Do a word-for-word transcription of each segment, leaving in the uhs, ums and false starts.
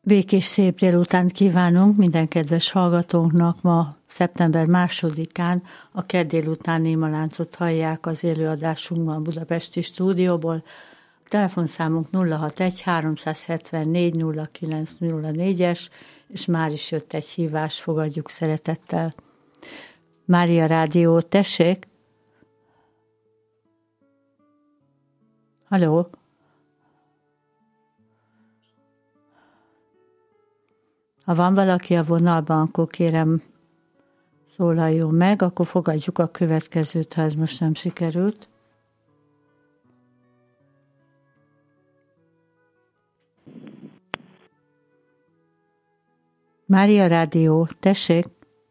Békés szép délutánt kívánunk minden kedves hallgatónknak. Ma szeptember másodikán a kedd délutáni imaláncot hallják az élőadásunkban budapesti stúdióból. A telefonszámunk nulla hatvanegy háromszázhetvennégy nulla kilenc nulla négyes, és már is jött egy hívás, fogadjuk szeretettel. Mária Rádió, tessék! Halló! Ha van valaki a vonalban, akkor kérem szólaljon meg, akkor fogadjuk a következőt, ha ez most nem sikerült. Mária Rádió, tessék!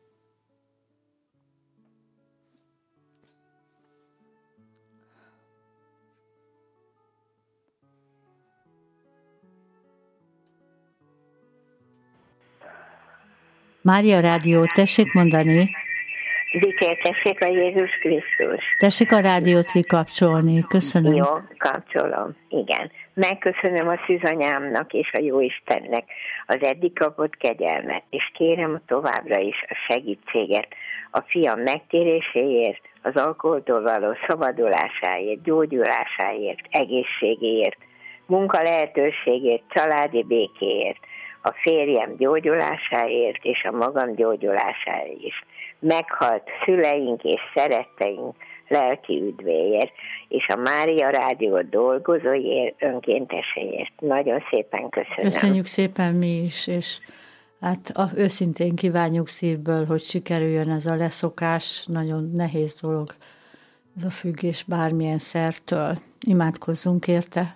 Mária Rádió, tessék mondani. Dicsértessék a Jézus Krisztus. Tessék a rádiót kikapcsolni, köszönöm. Jó, kapcsolom, igen. Megköszönöm a szűzanyámnak és a Jóistennek az eddig kapott kegyelmet, és kérem továbbra is a segítséget a fiam megtéréséért, az alkoholtól való szabadulásáért, gyógyulásáért, egészségéért, munka lehetőségért, családi békéért, a férjem gyógyulásáért és a magam gyógyulásáért is. Meghalt szüleink és szeretteink lelki üdvéért, és a Mária Rádió dolgozóiért, önkénteséért. Nagyon szépen köszönöm. Köszönjük szépen mi is, és hát a, őszintén kívánjuk szívből, hogy sikerüljön ez a leszokás. Nagyon nehéz dolog ez a függés bármilyen szertől. Imádkozzunk érte.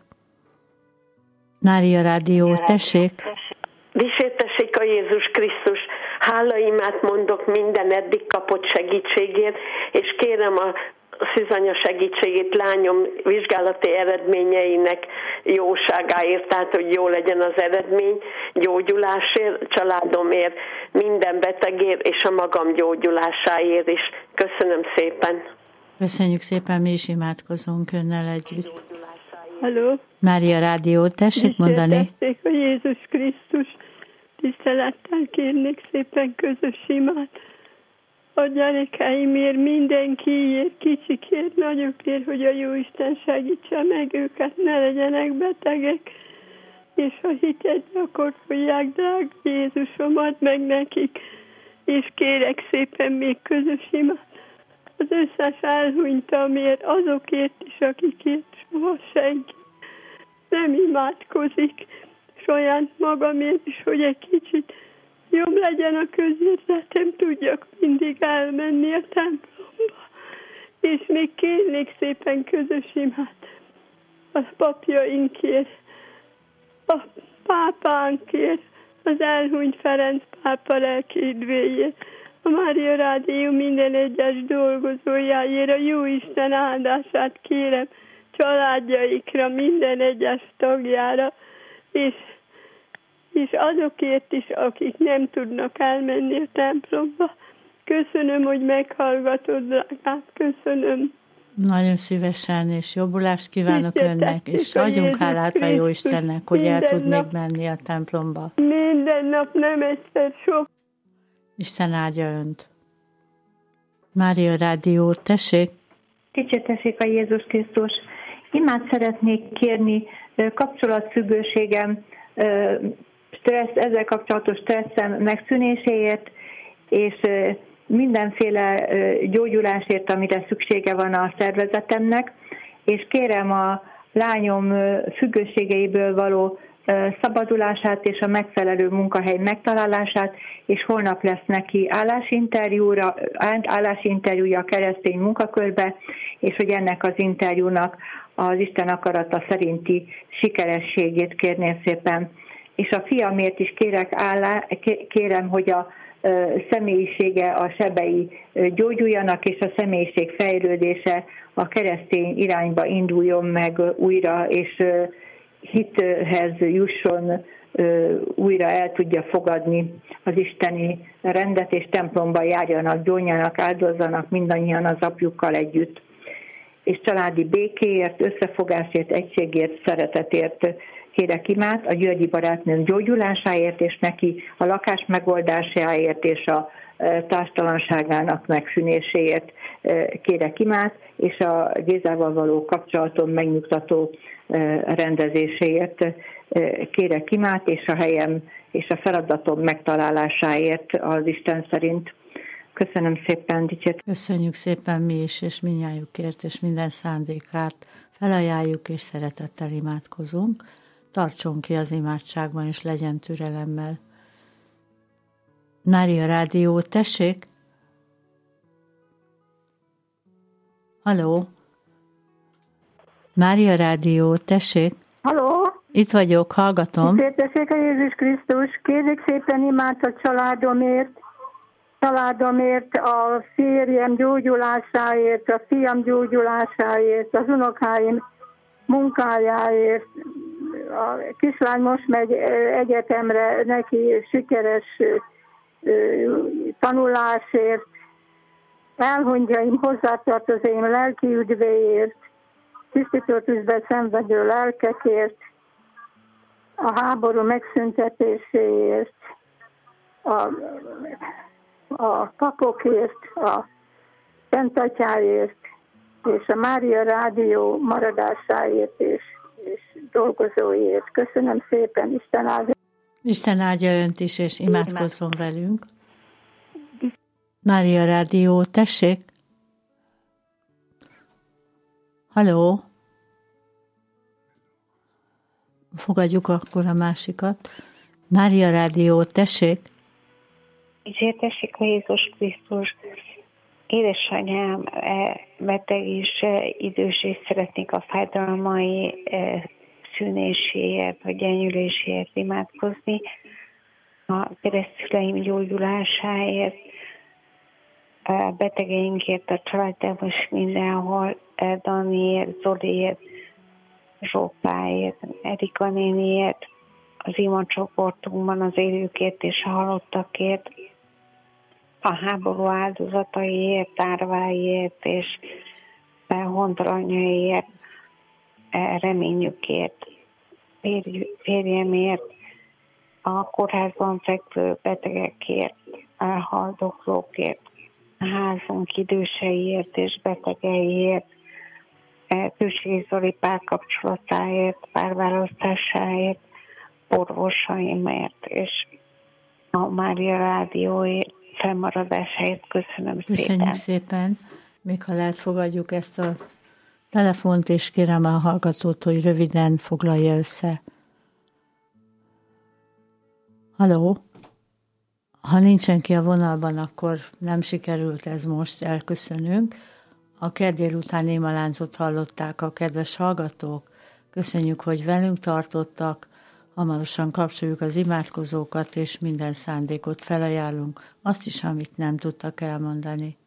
Mária Rádió, tessék! Dicsértessék a Jézus Krisztus, hálaimát mondok minden eddig kapott segítségért, és kérem a szűzanya segítségét lányom vizsgálati eredményeinek jóságáért, tehát hogy jó legyen az eredmény, gyógyulásért, családomért, minden betegért, és a magam gyógyulásáért is. Köszönöm szépen. Köszönjük szépen, mi is imádkozunk önnel együtt. Halló? Mária Rádió, tessék mondani. Dicsértessék a Jézus Krisztus, tisztelettel kérnék szépen közös imát. A gyerekeimért, mindenkiért, kicsikért, nagyokért, hogy a Jóisten segítse meg őket, ne legyenek betegek, és a hitet gyakorolják, drága Jézusomat meg nekik, és kérek szépen még közös imát az összes elhunytamért, azokért is, akikért soha senki nem imádkozik, saját magamért is, hogy egy kicsit jobb legyen a közérzetem, tudjak mindig elmenni a templomba. És még kérnék szépen közös imát a papjainkért, a pápánkért, az elhunyt Ferenc pápa lelki üdvéért, a Mária Rádió minden egyes dolgozójáért, a Jóisten áldását kérem családjaikra, minden egyes tagjára, és, és azokért is, akik nem tudnak elmenni a templomba. Köszönöm, hogy meghallgatod, drágám, köszönöm. Nagyon szívesen, és jobbulást kívánok önnek, és adjunk hálát a Jóistennek, hogy el tud még menni a templomba. Minden nap, nem egyszer, sok. Isten áldja önt. Mária Rádió, tessék! Dicsértessék a Jézus Krisztus! Imát szeretnék kérni, kapcsolatfüggőségem, stressz, ezzel kapcsolatos stresszem megszűnéséért, és mindenféle gyógyulásért, amire szüksége van a szervezetemnek, és kérem a lányom függőségeiből való szabadulását és a megfelelő munkahely megtalálását, és holnap lesz neki állásinterjúra, állásinterjúja a keresztény munkakörbe, és hogy ennek az interjúnak az Isten akarata szerinti sikerességét kérném szépen. És a fiamért is kérek állá, kérem, hogy a személyisége, a sebei gyógyuljanak, és a személyiség fejlődése a keresztény irányba induljon meg újra, és hithez jusson, újra el tudja fogadni az isteni rendet, és templomba járjanak, gyónjanak, áldozzanak mindannyian az apjukkal együtt. És családi békéért, összefogásért, egységért, szeretetért kérek imát a Györgyi barátnőm gyógyulásáért, és neki a lakás megoldásáért és a társtalanságának megszűnéséért kérek imát, és a Gézával való kapcsolatom megnyugtató rendezéséért kérek imát, és a helyem és a feladatom megtalálásáért az Isten szerint. Köszönöm szépen, dicsért. Köszönjük szépen mi is, és mindnyájukért, és minden szándékát felajánljuk, és szeretettel imádkozunk. Tartson ki az imádságban, és legyen türelemmel. Mária Rádió, tessék! Halló! Mária Rádió, tessék! Halló! Itt vagyok, hallgatom. Dicsértessék a Jézus Krisztus! Kérlek szépen imát a családomért, családomért, a férjem gyógyulásáért, a fiam gyógyulásáért, az unokáim munkájáért. A kislány most megy egyetemre, neki sikeres tanulásért, elhondjaim, hozzátartozóim lelki üdvéért, tisztítőtűzbe szenvedő lelkekért, a háború megszüntetéséért, a, a papokért, a Szentatyáért, és a Mária Rádió maradásáért és, és dolgozóért. Köszönöm szépen, Isten áldja. Isten áldja önt is, és imádkozzon velünk. Mária Rádió, tessék! Halló! Fogadjuk akkor a másikat. Mária Rádió, tessék! Dicsértessék a Jézus Krisztus! Édesanyám beteg és idős, és szeretnék a fájdalmai szűnéséért, vagy gyengüléséért imádkozni, a keresztszüleim gyógyulásáért, a betegeinkért, a családban is mindenhol, Daniért, Zoliért, Zsófáért, Erika néniért, az imacsoportunkban az élőkért és a halottakért, a háború áldozataiért, árváiért és hontalanyaiért, reményükért, férjemért, a kórházban fekvő betegekért, a haldoklókért, a házunk időseiért és betegeiért, Tüsé Zoli párkapcsolatáért, párválasztásáért, orvosaimért és a Mária Rádióért felmaradásáért köszönöm szépen. Köszönjük szépen. Még ha lehet, fogadjuk ezt a telefont, és kérem a hallgatót, hogy röviden foglalja össze. Halló? Ha nincsen ki a vonalban, akkor nem sikerült ez most, elköszönünk. A kedd délután imaláncot hallották a kedves hallgatók. Köszönjük, hogy velünk tartottak. Hamarosan kapcsoljuk az imádkozókat, és minden szándékot felajánlunk, azt is, amit nem tudtak elmondani.